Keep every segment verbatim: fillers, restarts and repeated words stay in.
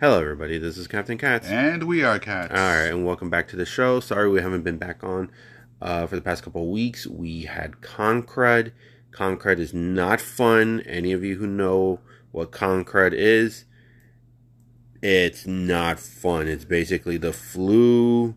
Hello, everybody. This is Captain Katz. And we are Cats. All right, and welcome back to the show. Sorry we haven't been back on uh, for the past couple of weeks. We had Concrud. Concrud is not fun. Any of you who know what Concrud is, it's not fun. It's basically the flu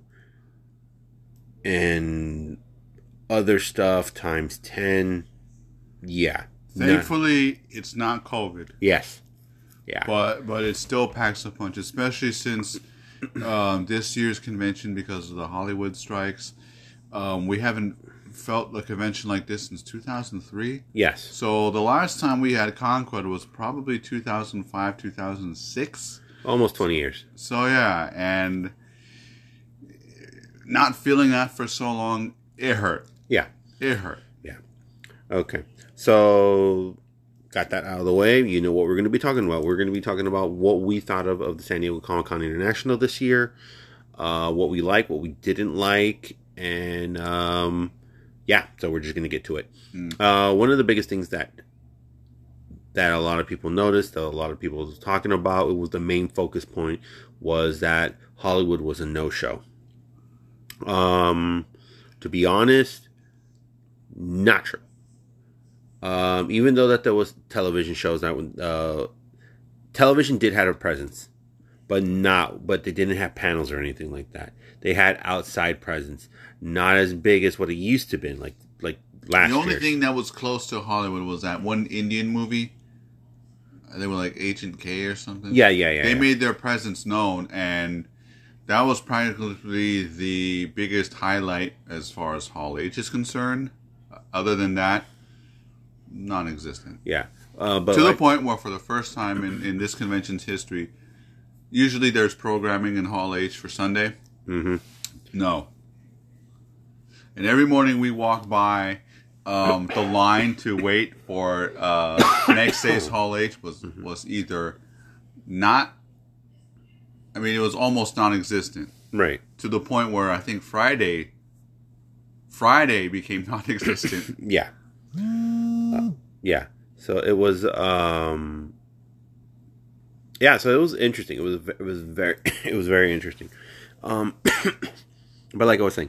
and other stuff times ten. Yeah. Thankfully, no. it's not COVID. Yes. Yeah. But but it still packs a punch, especially since um, this year's convention, because of the Hollywood strikes, um, we haven't felt a convention like this since two thousand three. Yes. So the last time we had Concrud was probably two thousand five, two thousand six. Almost twenty years. So yeah, and not feeling that for so long, it hurt. Yeah. It hurt. Yeah. Okay. So, got that out of the way. You know what we're going to be talking about. We're going to be talking about what we thought of, of the San Diego Comic-Con International this year. Uh, what we liked, what we didn't like. And, um, yeah, so we're just going to get to it. Mm. Uh, one of the biggest things that that a lot of people noticed, that a lot of people was talking about, it was the main focus point, was that Hollywood was a no-show. Um, to be honest, not true. Um, even though that there was television shows that uh, television did have a presence, but not, but they didn't have panels or anything like that. They had outside presence, not as big as what it used to be, like like last year. The only year's. thing that was close to Hollywood was that one Indian movie. They were like Agent K or something. Yeah, yeah, yeah. They yeah. made their presence known, and that was practically the biggest highlight as far as Hall H is concerned. Other than that, non-existent. Yeah. Uh, but to like, the point where for the first time in, in this convention's history, usually there's programming in Hall H for Sunday. Mm-hmm. No. And every morning we walk by um, the line to wait for uh, next day's Hall H was, mm-hmm. was either not, I mean, it was almost non-existent. Right. To the point where I think Friday, Friday became non-existent. Yeah. Uh, yeah, so it was, um, yeah, so it was interesting. It was, it was very, it was very interesting. Um, but like I was saying,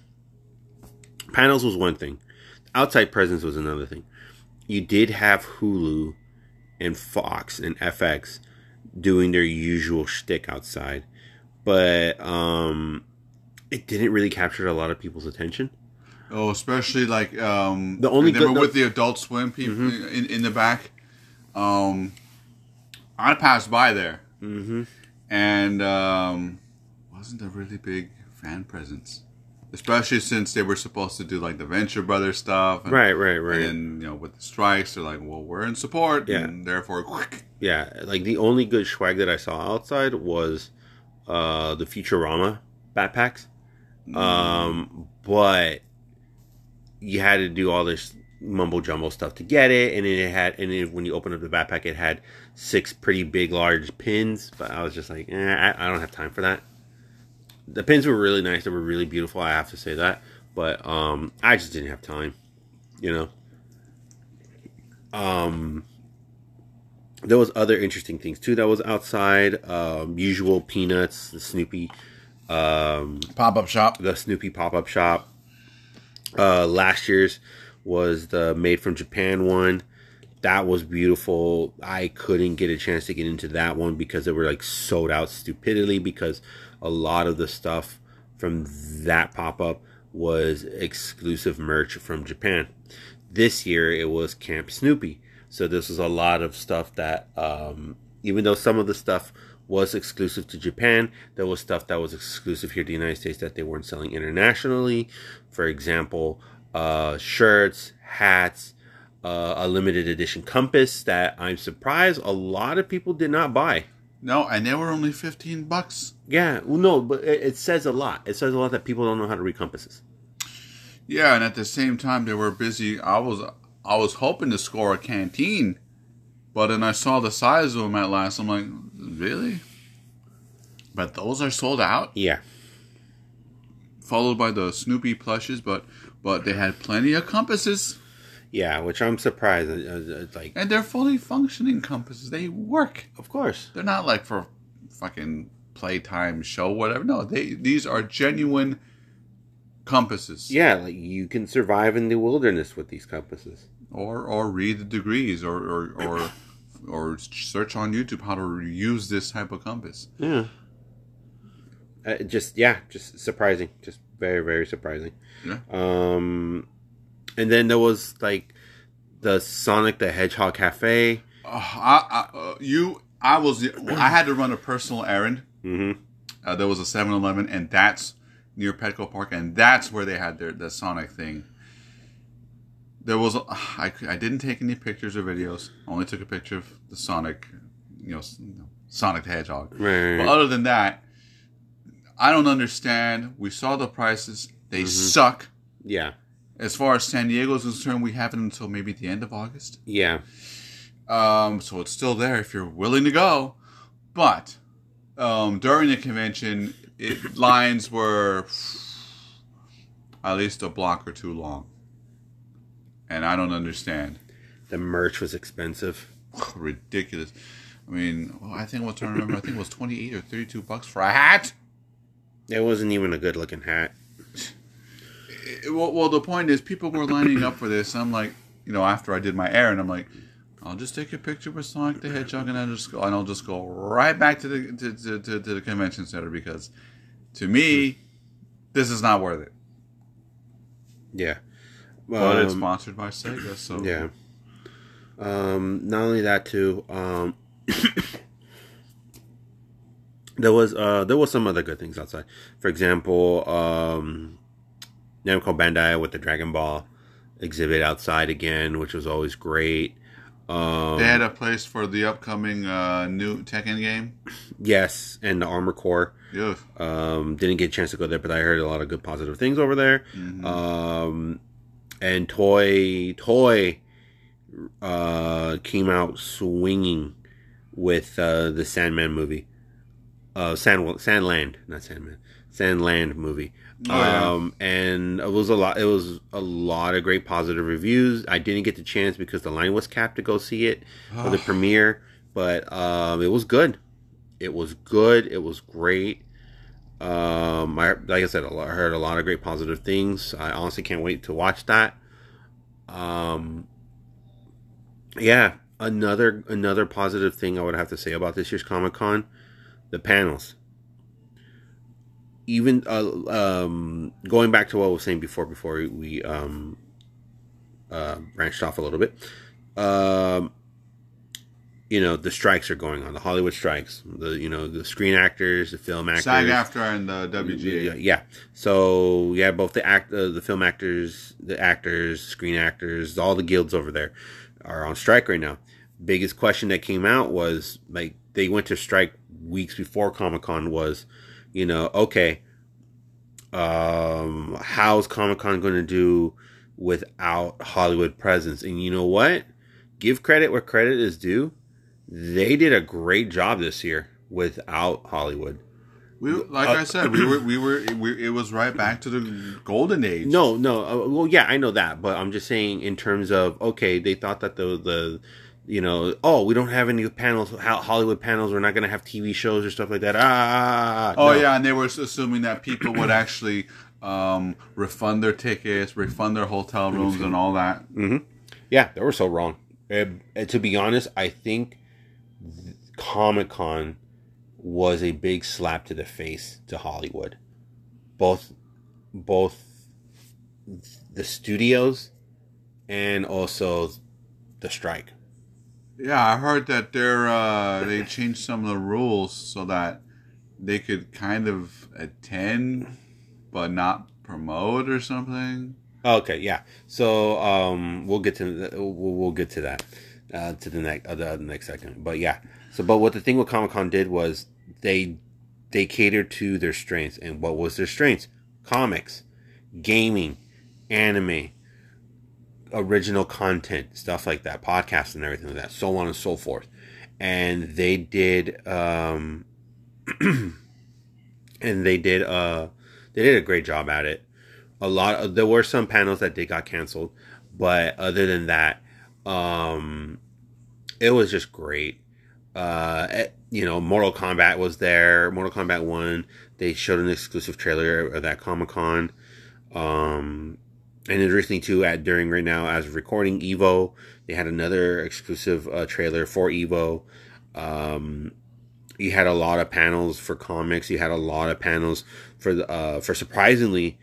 panels was one thing. Outside presence was another thing. You did have Hulu and Fox and F X doing their usual shtick outside, but, um, it didn't really capture a lot of people's attention. Oh, especially like um, the only they good, were with the Adult Swim people mm-hmm. in in the back. Um, I passed by there, mm-hmm. and um, wasn't a really big fan presence, especially since they were supposed to do like the Venture Brothers stuff. And, right, right, right. And you know, with the strikes, they're like, "Well, we're in support," yeah. and therefore, quick. Yeah, like the only good swag that I saw outside was uh, the Futurama backpacks, mm. um, but. You had to do all this mumbo jumbo stuff to get it, and it had, and it, when you open up the backpack, it had six pretty big, large pins. But I was just like, eh, I, I don't have time for that. The pins were really nice; they were really beautiful. I have to say that, but um, I just didn't have time, you know. Um, there was other interesting things too that was outside. Um, usual Peanuts, the Snoopy um, pop up shop, the Snoopy pop up shop. Uh, last year's was the Made from Japan one. That was beautiful. I couldn't get a chance to get into that one because they were like sold out stupidly, because a lot of the stuff from that pop-up was exclusive merch from Japan. This year it was Camp Snoopy. So this was a lot of stuff that, um, even though some of the stuff was exclusive to Japan, there was stuff that was exclusive here to the United States that they weren't selling internationally. For example, uh, shirts, hats, uh, a limited edition compass that I'm surprised a lot of people did not buy. No, and they were only fifteen bucks. Yeah, well, no, but it, it says a lot. It says a lot that people don't know how to read compasses. Yeah, and at the same time, they were busy. I was, I was hoping to score a canteen, but then I saw the size of them at last. I'm like, really? But those are sold out? Yeah. Followed by the Snoopy plushes, but but they had plenty of compasses. Yeah, which I'm surprised. It's like, and they're fully functioning compasses. They work. Of course. They're not like for fucking playtime show, whatever. No, they these are genuine compasses. Yeah, like you can survive in the wilderness with these compasses. Or or read the degrees, or or or, or search on YouTube how to use this type of compass. Yeah. Uh, just yeah, just surprising, just very very surprising. Yeah. Um, and then there was like the Sonic the Hedgehog Cafe. Uh, I, I uh, you I was I had to run a personal errand. Mm-hmm. Uh, there was a seven eleven, and that's near Petco Park, and that's where they had their the Sonic thing. There was a, I, I didn't take any pictures or videos. I only took a picture of the Sonic, you know, Sonic the Hedgehog. Right. But other than that, I don't understand. We saw the prices; they mm-hmm. suck. Yeah. As far as San Diego is concerned, we have it until maybe the end of August. Yeah. Um. So it's still there if you're willing to go, but um, during the convention, it, lines were at least a block or two long. And I don't understand. The merch was expensive. Ridiculous. I mean, well, I think what's I remember. I think it was twenty-eight or thirty-two bucks for a hat. It wasn't even a good looking hat. It, well, well, the point is, people were lining up for this. I'm like, you know, after I did my errand, I'm like, I'll just take a picture with Sonic the Hedgehog, and I'll just go, and I'll just go right back to the to, to, to, to the convention center, because to me, this is not worth it. Yeah. But um, it's sponsored by Sega, so yeah. Um, not only that too, um, there was uh, there was some other good things outside. For example, um, Namco Bandai with the Dragon Ball exhibit outside again, which was always great. Um, they had a place for the upcoming uh, new Tekken game. Yes, and the Armor Core. Yeah. Um, didn't get a chance to go there, but I heard a lot of good positive things over there. Mm-hmm. Um. And Toy Toy uh, came out swinging with uh, the Sandman movie, uh, Sand Sandland, not Sandman, Sandland movie. Oh, yeah. Um, and it was a lot. It was a lot of great positive reviews. I didn't get the chance because the line was capped to go see it for the premiere, but um, it was good. It was good. It was great. Um, I, like I said, I heard a lot of great positive things. I honestly can't wait to watch that. Um, yeah, another another positive thing I would have to say about this year's Comic-Con, the panels. Even uh, um, going back to what I was saying before, before we um, uh, branched off a little bit. Um, you know, the strikes are going on, the Hollywood strikes, the, you know, the screen actors, the film actors. SAG-AFTRA and the W G A. Yeah. So, yeah, both the act, uh, the film actors, the actors, screen actors, all the guilds over there are on strike right now. Biggest question that came out was, like, they went to strike weeks before Comic-Con was, you know, okay, um, how's Comic-Con going to do without Hollywood presence? And you know what? Give credit where credit is due. They did a great job this year without Hollywood. We, like uh, I said, we were, we were, we, it was right back to the golden age. No, no, uh, well, yeah, I know that, but I'm just saying in terms of, okay, they thought that the, the, you know, oh, we don't have any panels, Hollywood panels, we're not going to have T V shows or stuff like that. Ah, oh no. yeah, and they were assuming that people would actually um, refund their tickets, refund their hotel rooms, and all that. Mm-hmm. Yeah, they were so wrong. And, and to be honest, I think Comic-Con was a big slap to the face to Hollywood. Both both the studios and also the strike. Yeah, I heard that they're uh, they changed some of the rules so that they could kind of attend but not promote or something. Okay, yeah. So um, we'll get to we'll, we'll get to that uh, to the next uh, the next second. But yeah. So, but what the thing with Comic-Con did was they they catered to their strengths, and what was their strengths? Comics, gaming, anime, original content, stuff like that, podcasts and everything like that, so on and so forth. And they did, um, and they did, uh, they did a great job at it. A lot of, there were some panels that did got canceled, but other than that, um, it was just great. Uh, you know, Mortal Kombat was there. Mortal Kombat one. They showed an exclusive trailer of that Comic Con. Um, and interesting too, at during right now as recording Evo, they had another exclusive uh, trailer for Evo. Um, you had a lot of panels for comics. You had a lot of panels for the uh, for surprisingly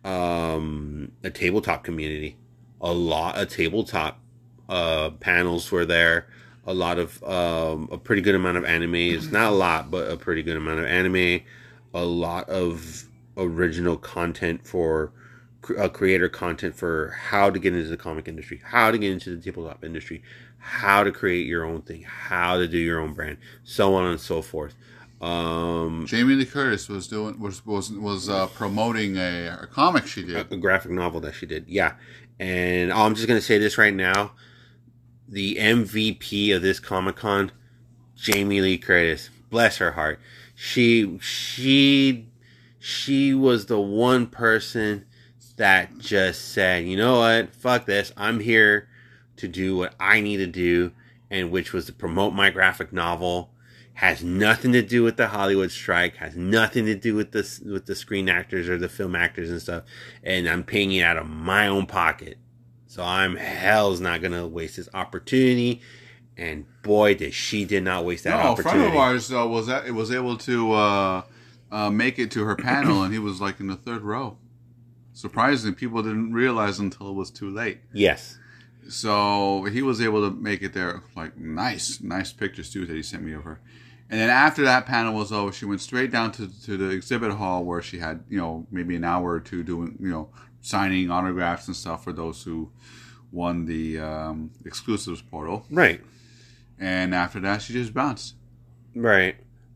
um, a tabletop community. A lot of tabletop uh, panels were there. A lot of um, a pretty good amount of animes. Not a lot, but a pretty good amount of anime. A lot of original content for uh, creator content for how to get into the comic industry, how to get into the tabletop industry, how to create your own thing, how to do your own brand, so on and so forth. Um, Jamie Lee Curtis was doing was was was uh, promoting a, a comic she did, a, a graphic novel that she did, yeah. And oh, I'm just gonna say this right now: the M V P of this Comic Con, Jamie Lee Curtis, bless her heart. She she she was the one person that just said, you know what, fuck this, I'm here to do what I need to do, and which was to promote my graphic novel. Has nothing to do with the Hollywood strike, has nothing to do with the, with the screen actors or the film actors and stuff, and I'm paying it out of my own pocket. So I'm hell's not going to waste this opportunity, and boy, did she did not waste that no, opportunity. No, a friend of ours uh, was, at, was able to uh, uh, make it to her panel, and he was like in the third row. Surprisingly, people didn't realize until it was too late. Yes. So he was able to make it there. Like, nice, nice pictures too that he sent me of her. And then after that panel was over, she went straight down to to the exhibit hall where she had, you know, maybe an hour or two doing, you know, signing autographs and stuff for those who won the um, exclusives portal. Right. And after that, she just bounced. Right.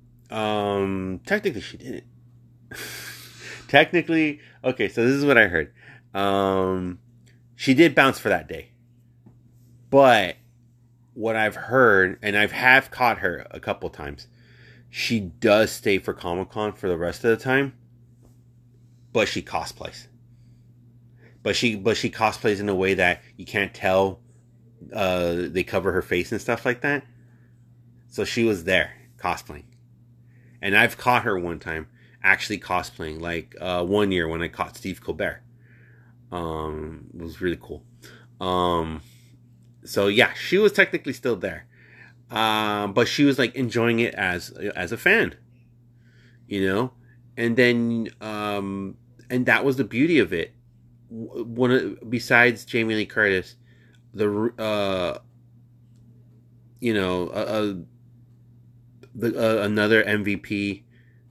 Um, technically, she didn't. Technically, okay, so this is what I heard. Um, she did bounce for that day. But what I've heard, and I've have caught her a couple times, she does stay for Comic-Con for the rest of the time, but she cosplays. But she but she cosplays in a way that you can't tell uh, they cover her face and stuff like that. So she was there cosplaying. And I've caught her one time actually cosplaying, like uh, one year when I caught Steve Colbert. Um, it was really cool. Um... So yeah, she was technically still there, um, but she was like enjoying it as as a fan, you know. And then, um, and that was the beauty of it. One of, besides Jamie Lee Curtis, the uh, you know, uh, the uh, another M V P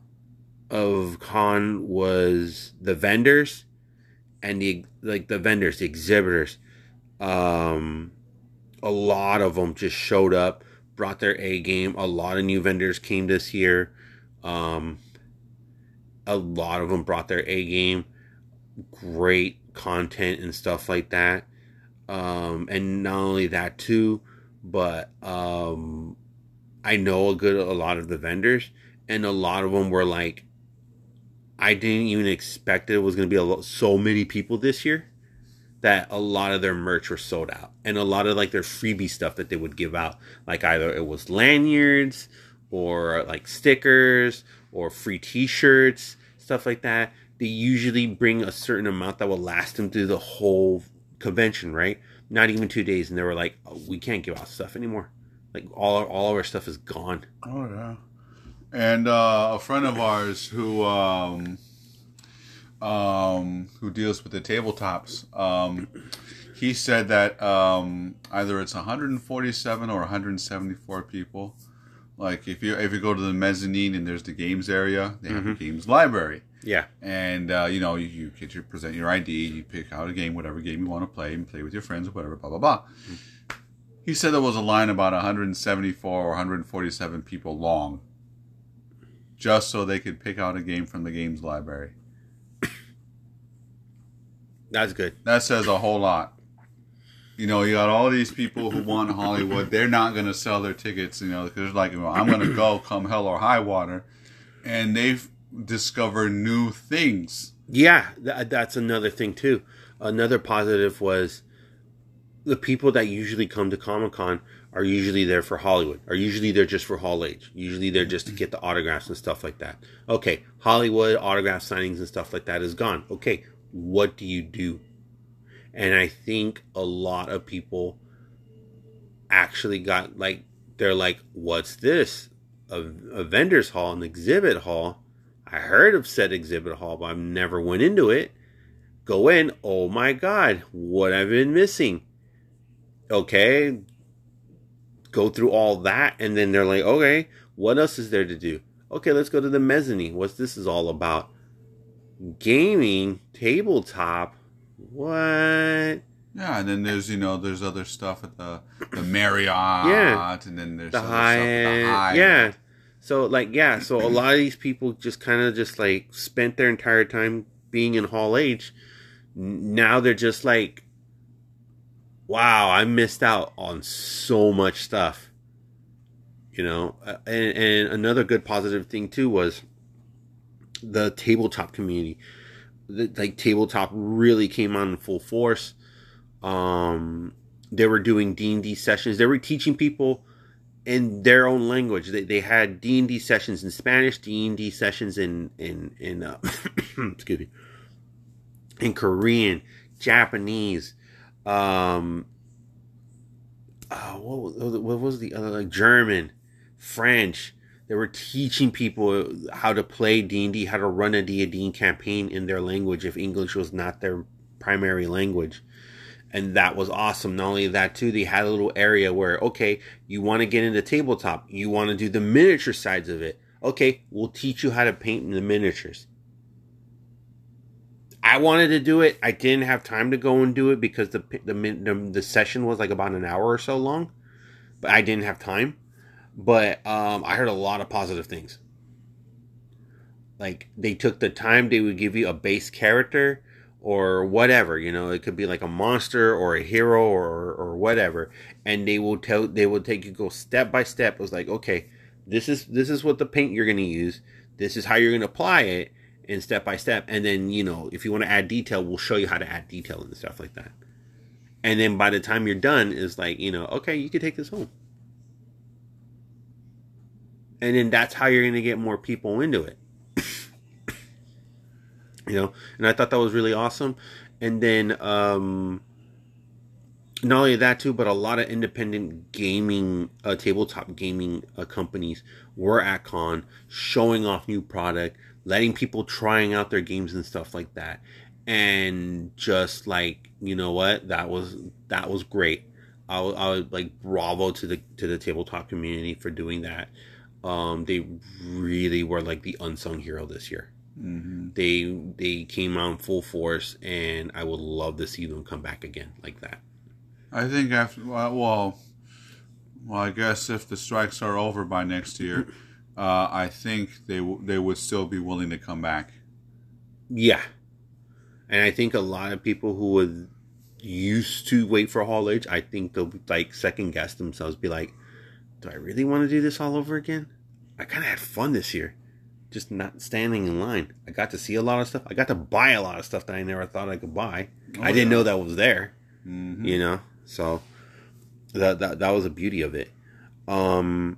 of con was the vendors and the like the vendors, the exhibitors. Um, A lot of them just showed up, brought their A game. A lot of new vendors came this year. Um, a lot of them brought their A game. Great content and stuff like that. Um, and not only that too, but um, I know a good a lot of the vendors, and a lot of them were like, I didn't even expect it was going to be a lot, so many people this year. That a lot of their merch were sold out. And a lot of like their freebie stuff that they would give out. Like either it was lanyards or like stickers or free t-shirts, stuff like that. They usually bring a certain amount that will last them through the whole convention, right? Not even two days. And they were like, oh, we can't give out stuff anymore. Like all, all of our stuff is gone. Oh, yeah. And uh, a friend of ours who... Um... Um, who deals with the tabletops, um, he said that um, either it's one hundred forty-seven or one hundred seventy-four people. Like if you if you go to the mezzanine and there's the games area, they have mm-hmm. a games library. Yeah, and uh, you know you, you get your present your I D, you pick out a game, whatever game you want to play, and play with your friends or whatever. Blah blah blah. Mm-hmm. He said there was a line about one hundred seventy-four or one hundred forty-seven people long, just so they could pick out a game from the games library. That's good. That says a whole lot. You know, you got all these people who want Hollywood. They're not going to sell their tickets, you know, because they're like, well, I'm going to go come hell or high water. And they've discovered new things. Yeah, th- that's another thing, too. Another positive was the people that usually come to Comic-Con are usually there for Hollywood, are usually there just for Hall H. Usually they're just to get the autographs and stuff like that. Okay, Hollywood autograph signings and stuff like that is gone. Okay, what do you do? And I think a lot of people actually got like, they're like, what's this? A, a vendor's hall, an exhibit hall. I heard of said exhibit hall, but I've never went into it. Go in. Oh my God, what I've been missing. Okay. Go through all that. And then they're like, okay, what else is there to do? Okay, let's go to the mezzanine. What's this is all about? Gaming, tabletop. What? Yeah, and then there's, you know, there's other stuff at the, the Marriott. Yeah. And then there's The other Hyatt. stuff at the Hyatt. Yeah. So, like, yeah. So, a lot of these people just kind of just, like, spent their entire time being in Hall H. Now they're just like, wow, I missed out on so much stuff. You know? And, and another good positive thing, too, was the tabletop community. The, like, tabletop really came on in full force. Um, they were doing D and D sessions. They were teaching people in their own language. They they had D and D sessions in Spanish, D and D sessions in in in uh, excuse me, in Korean, Japanese, um, uh, what was, what was the other, like, German, French. They were teaching people how to play D and D, how to run a D and D campaign in their language if English was not their primary language. And that was awesome. Not only that, too, they had a little area where, okay, you want to get into tabletop. You want to do the miniature sides of it. Okay, we'll teach you how to paint in the miniatures. I wanted to do it. I didn't have time to go and do it because the the the, the session was like about an hour or so long. But I didn't have time. But um, I heard a lot of positive things. Like, they took the time. They would give you a base character or whatever, you know, it could be like a monster or a hero or or whatever, and they will tell they will take you go step by step. It was like, okay, this is this is what the paint you're going to use, this is how you're going to apply it, and step by step. And then, you know, if you want to add detail, we'll show you how to add detail and stuff like that. And then by the time you're done, is like, you know, okay, you can take this home. And then that's how you're going to get more people into it. You know, and I thought that was really awesome. And then, um, not only that too, but a lot of independent gaming, uh, tabletop gaming uh, companies were at con, showing off new product, letting people trying out their games and stuff like that. And just like, you know what, that was that was great. I was, I was like, bravo to the to the tabletop community for doing that. Um, they really were like the unsung hero this year. Mm-hmm. They they came out in full force, and I would love to see them come back again like that. I think after well, well, well, I guess if the strikes are over by next year, uh, I think they w- they would still be willing to come back. Yeah, and I think a lot of people who would used to wait for Hall H, I think they'll like second guess themselves, be like, "Do I really want to do this all over again? I kind of had fun this year." Just not standing in line. I got to see a lot of stuff. I got to buy a lot of stuff that I never thought I could buy. Oh, I didn't yeah. know that was there. Mm-hmm. You know? So, that, that that was the beauty of it. Um,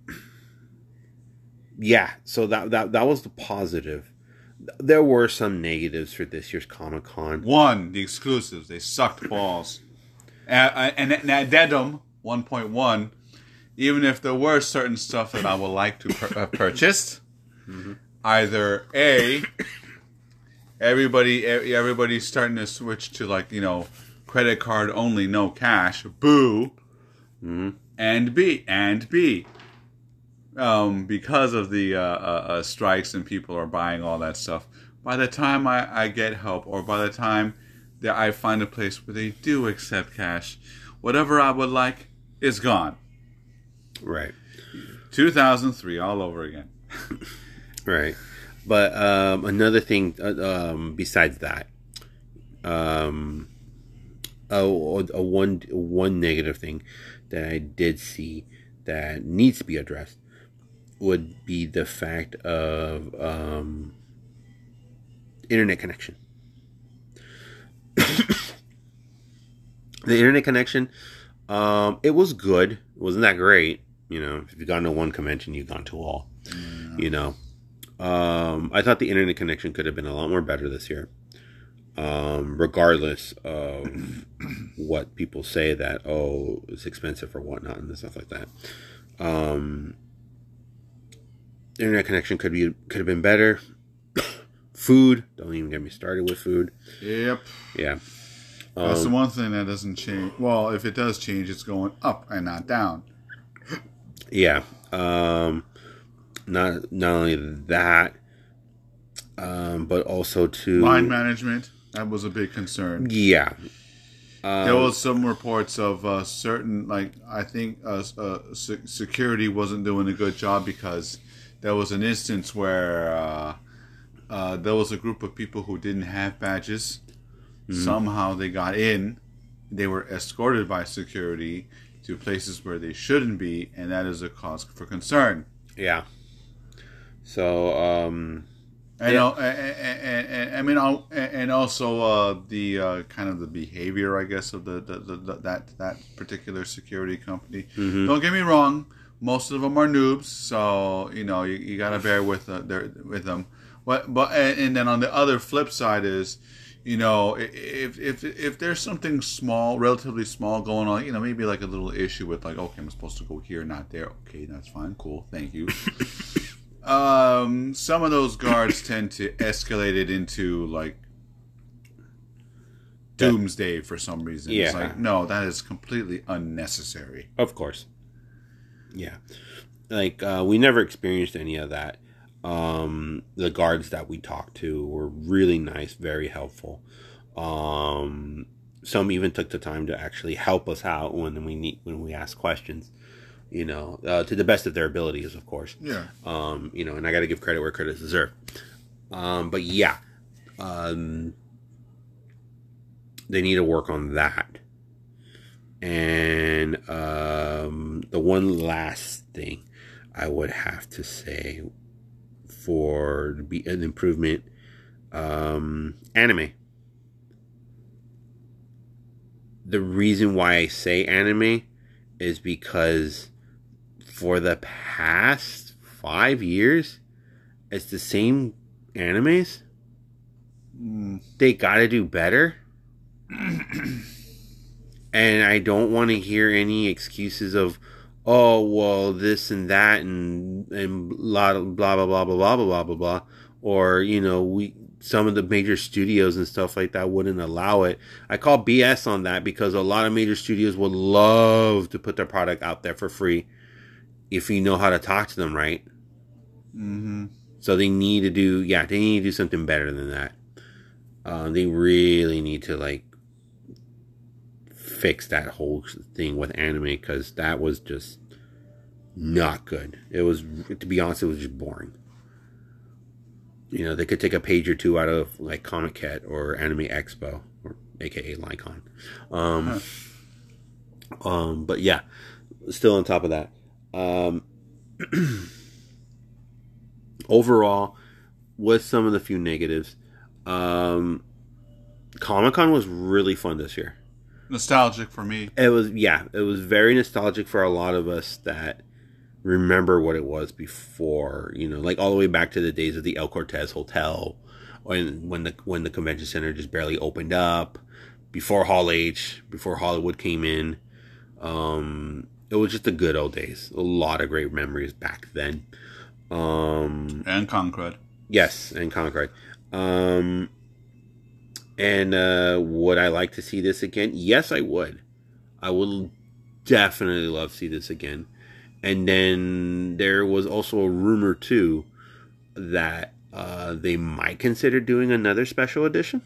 yeah, so that, that, that was the positive. There were some negatives for this year's Comic-Con. One, the exclusives. They sucked balls. And, and, and at Dedum one point one, even if there were certain stuff that I would like to pur- uh, purchase... Mm-hmm. Either A, everybody everybody's starting to switch to, like, you know, credit card only, no cash. Boo. Mm-hmm. And B and B, um, because of the uh, uh, uh, strikes and people are buying all that stuff. By the time I, I get help, or by the time that I find a place where they do accept cash, whatever I would like is gone. Right. two thousand three all over again. Right. But um, another thing uh, um, besides that, um, a, a one one negative thing that I did see that needs to be addressed would be the fact of um, internet connection. The internet connection, Um, it was good. It wasn't that great. You know, if you've gone to one convention, you've gone to all. Yeah. You know, um, I thought the internet connection could have been a lot more better this year. Um, regardless of what people say that, oh, it's expensive or whatnot and stuff like that. Um, internet connection could be could have been better. Food, don't even get me started with food. Yep. Yeah. Um, That's the one thing that doesn't change. Well, if it does change, it's going up and not down. Yeah. Um, not not only that, um, but also to line management. That was a big concern. Yeah. Um, there was some reports of uh, certain, like, I think uh, uh, se- security wasn't doing a good job because there was an instance where uh, uh, there was a group of people who didn't have badges. Mm-hmm. Somehow they got in. They were escorted by security to places where they shouldn't be, and that is a cause for concern. Yeah. So, um... And, yeah. uh, and, and, and I mean, and also uh, the uh, kind of the behavior, I guess, of the, the, the, the that that particular security company. Mm-hmm. Don't get me wrong; most of them are noobs, so you know you, you got to bear with uh, their, with them. But but and, and then on the other flip side is, you know, if if if there's something small, relatively small going on, you know, maybe like a little issue with like, okay, I'm supposed to go here, not there. Okay, that's fine, cool, thank you. Um, some of those guards tend to escalate it into like doomsday for some reason. Yeah. It's like, no, that is completely unnecessary. Of course. Yeah. Like, uh, we never experienced any of that. Um, the guards that we talked to were really nice, very helpful. Um, some even took the time to actually help us out when we need, when we ask questions. You know, uh, to the best of their abilities, of course. Yeah. Um, you know, and I got to give credit where credit is deserved. Um, but yeah, um, they need to work on that. And um, the one last thing I would have to say for to be an improvement, um, anime. The reason why I say anime is because for the past five years, it's the same animes. Mm. They gotta do better. And I don't want to hear any excuses of, oh, well, this and that and and blah blah blah blah blah blah blah blah blah, or you know, we some of the major studios and stuff like that wouldn't allow it. I call B S on that because a lot of major studios would love to put their product out there for free if you know how to talk to them, right? Mm-hmm. So they need to do, yeah, they need to do something better than that. Uh, they really need to, like, fix that whole thing with anime because that was just not good. It was, to be honest, it was just boring. You know, they could take a page or two out of, like, Comic Cat or Anime Expo, or A K A Lycon. Um, huh. um, but, yeah, still on top of that. Um, overall, with some of the few negatives, um, Comic-Con was really fun this year. Nostalgic for me. It was, yeah, it was very nostalgic for a lot of us that remember what it was before, you know, like all the way back to the days of the El Cortez Hotel, when when the when the convention center just barely opened up, before Hall H, before Hollywood came in. Um, it was just the good old days. A lot of great memories back then. Um, and Concord. Yes, and Concord. Um, and uh, would I like to see this again? Yes, I would. I would definitely love to see this again. And then there was also a rumor, too, that uh, they might consider doing another special edition.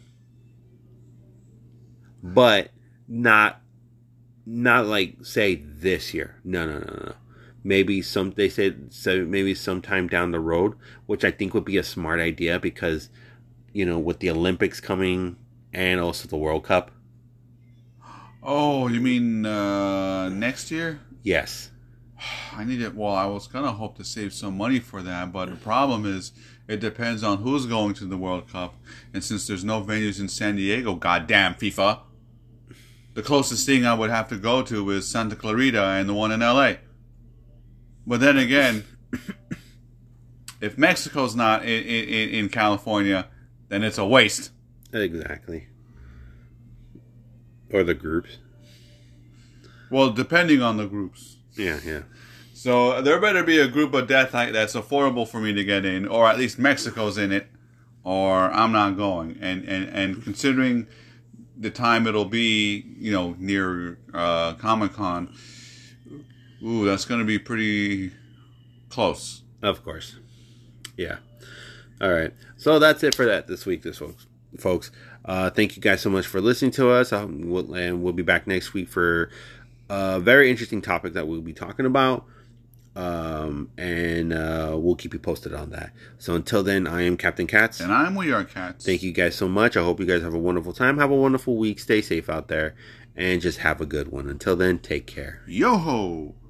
But not, not like, say, this year. No, no, no, no. Maybe some, they said, so maybe sometime down the road, which I think would be a smart idea because, you know, with the Olympics coming and also the World Cup. Oh, you mean uh, next year? Yes. I need it. Well, I was gonna hope to save some money for that, but the problem is it depends on who's going to the World Cup, and since there's no venues in San Diego, goddamn FIFA. the closest thing I would have to go to is Santa Clarita and the one in L A. But then again, if Mexico's not in, in, in California, then it's a waste. Exactly. Or the groups. Well, depending on the groups. Yeah, yeah. So there better be a group of death that's affordable for me to get in, or at least Mexico's in it, or I'm not going. And and, and considering the time it'll be, you know, near uh, Comic-Con, ooh, that's going to be pretty close. Of course. Yeah. All right. So that's it for that this week, this folks. Folks, uh, thank you guys so much for listening to us. Um, we'll, and we'll be back next week for a very interesting topic that we'll be talking about. Um, and uh, we'll keep you posted on that. So until then, I am Captain Katz. And I'm We Are Cats. Thank you guys so much. I hope you guys have a wonderful time. Have a wonderful week. Stay safe out there. And just have a good one. Until then, take care. Yo-ho!